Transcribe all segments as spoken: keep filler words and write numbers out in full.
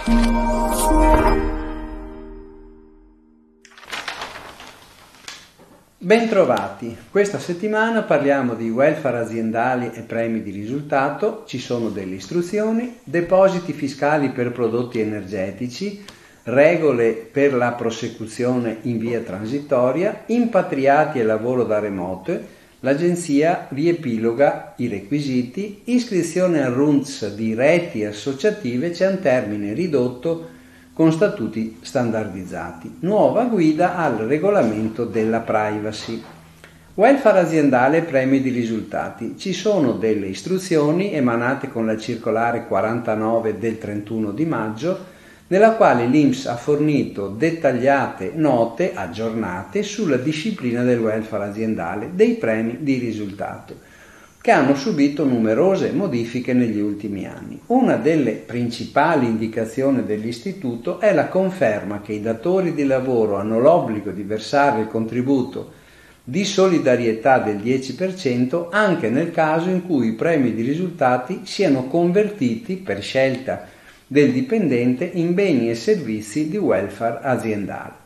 Bentrovati, questa settimana parliamo di welfare aziendali e premi di risultato, ci sono delle istruzioni, depositi fiscali per prodotti energetici, regole per la prosecuzione in via transitoria, impatriati e lavoro da remoto, l'agenzia riepiloga i requisiti, iscrizione al R U N T S di reti associative, c'è un termine ridotto con statuti standardizzati. Nuova guida al regolamento della privacy. Welfare aziendale e premi di risultati. Ci sono delle istruzioni emanate con la circolare quarantanove del trentuno di maggio, nella quale l'I N P S ha fornito dettagliate note aggiornate sulla disciplina del welfare aziendale dei premi di risultato, che hanno subito numerose modifiche negli ultimi anni. Una delle principali indicazioni dell'Istituto è la conferma che i datori di lavoro hanno l'obbligo di versare il contributo di solidarietà del dieci per cento anche nel caso in cui i premi di risultati siano convertiti per scelta del dipendente in beni e servizi di welfare aziendale.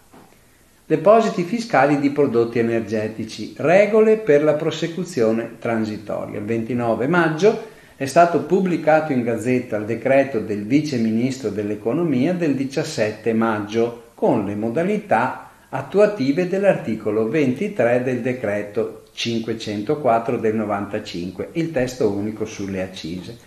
Depositi fiscali di prodotti energetici, regole per la prosecuzione transitoria. Il ventinove maggio è stato pubblicato in Gazzetta il decreto del Vice Ministro dell'Economia del diciassette maggio con le modalità attuative dell'articolo ventitré del decreto cinquecentoquattro del novantacinque, il testo unico sulle accise.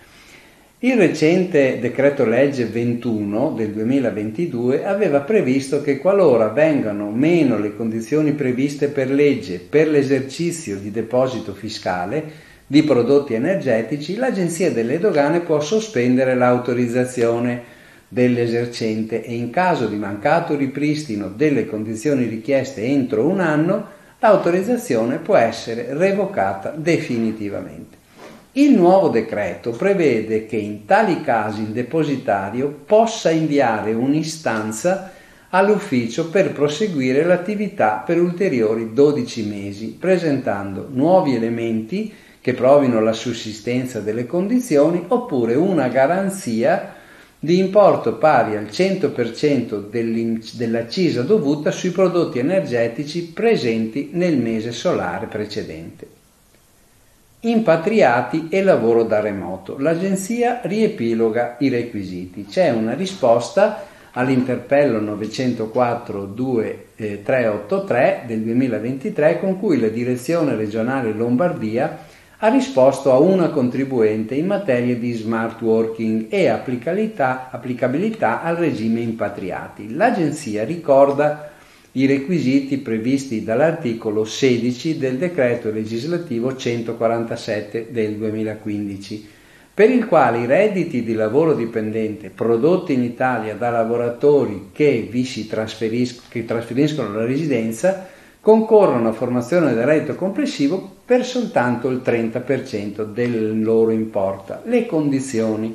Il recente decreto legge ventuno del duemilaventidue aveva previsto che qualora vengano meno le condizioni previste per legge per l'esercizio di deposito fiscale di prodotti energetici, l'Agenzia delle Dogane può sospendere l'autorizzazione dell'esercente e in caso di mancato ripristino delle condizioni richieste entro un anno, l'autorizzazione può essere revocata definitivamente. Il nuovo decreto prevede che in tali casi il depositario possa inviare un'istanza all'ufficio per proseguire l'attività per ulteriori dodici mesi, presentando nuovi elementi che provino la sussistenza delle condizioni oppure una garanzia di importo pari al cento per cento dell'accisa dovuta sui prodotti energetici presenti nel mese solare precedente. Impatriati e lavoro da remoto. L'agenzia riepiloga i requisiti. C'è una risposta all'interpello novecentoquattro due tre otto tre del duemilaventitré con cui la Direzione Regionale Lombardia ha risposto a una contribuente in materia di smart working e applicabilità, applicabilità al regime impatriati. L'agenzia ricorda i requisiti previsti dall'articolo sedici del decreto legislativo centoquarantasette del duemilaquindici, per il quale i redditi di lavoro dipendente prodotti in Italia da lavoratori che vi si trasferis- che trasferiscono la residenza concorrono a formazione del reddito complessivo per soltanto il trenta per cento del loro importo. Le condizioni.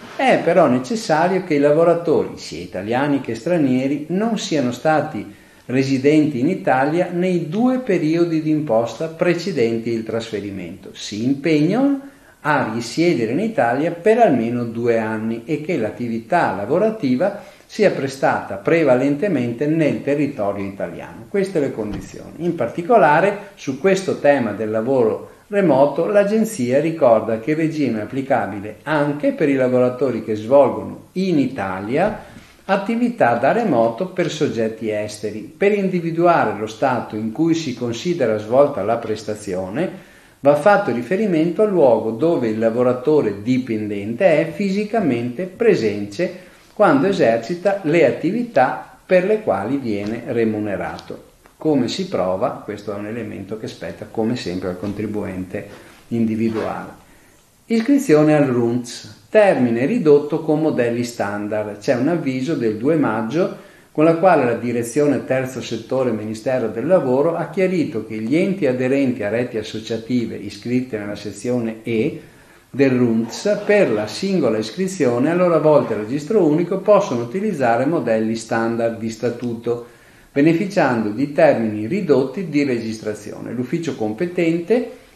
È però necessario che i lavoratori, sia italiani che stranieri, non siano stati residenti in Italia nei due periodi di imposta precedenti il trasferimento, si impegnano a risiedere in Italia per almeno due anni e che l'attività lavorativa sia prestata prevalentemente nel territorio italiano. Queste le condizioni. In particolare, su questo tema del lavoro remoto, l'agenzia ricorda che il regime è applicabile anche per i lavoratori che svolgono in Italia attività da remoto per soggetti esteri. Per individuare lo stato in cui si considera svolta la prestazione, va fatto riferimento al luogo dove il lavoratore dipendente è fisicamente presente quando esercita le attività per le quali viene remunerato. Come si prova? Questo è un elemento che spetta come sempre al contribuente individuale. Iscrizione al R U N T S, termine ridotto con modelli standard. C'è un avviso del due maggio con la quale la Direzione Terzo Settore Ministero del Lavoro ha chiarito che gli enti aderenti a reti associative iscritte nella sezione E del R U N T S per la singola iscrizione a loro volta al registro unico possono utilizzare modelli standard di statuto, beneficiando di termini ridotti di registrazione. L'ufficio competente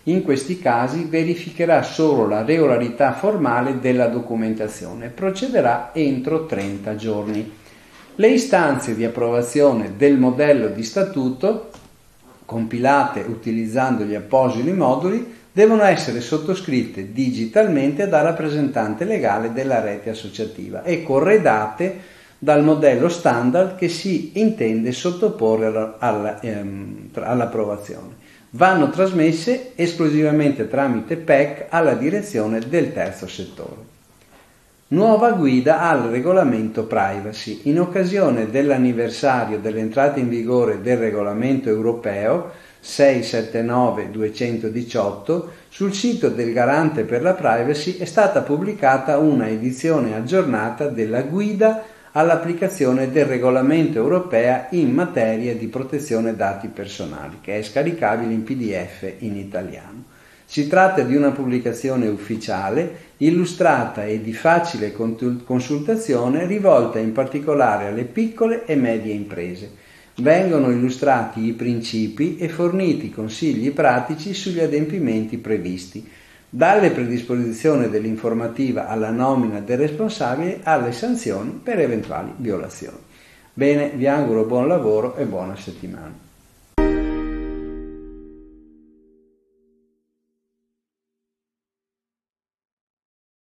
In questi casi verificherà solo la regolarità formale della documentazione e procederà entro trenta giorni. Le istanze di approvazione del modello di statuto, compilate utilizzando gli appositi moduli, devono essere sottoscritte digitalmente dal rappresentante legale della rete associativa e corredate dal modello standard che si intende sottoporre alla, alla, ehm, all'approvazione. Vanno trasmesse esclusivamente tramite P E C alla direzione del terzo settore. Nuova guida al regolamento privacy. In occasione dell'anniversario dell'entrata in vigore del regolamento europeo seicentosettantanove duecentodiciotto, sul sito del Garante per la Privacy è stata pubblicata una edizione aggiornata della guida all'applicazione del regolamento europeo in materia di protezione dati personali, che è scaricabile in P D F in italiano. Si tratta di una pubblicazione ufficiale, illustrata e di facile consultazione, rivolta in particolare alle piccole e medie imprese. Vengono illustrati i principi e forniti consigli pratici sugli adempimenti previsti, dalle predisposizioni dell'informativa alla nomina del responsabile alle sanzioni per eventuali violazioni. Bene, vi auguro buon lavoro e buona settimana.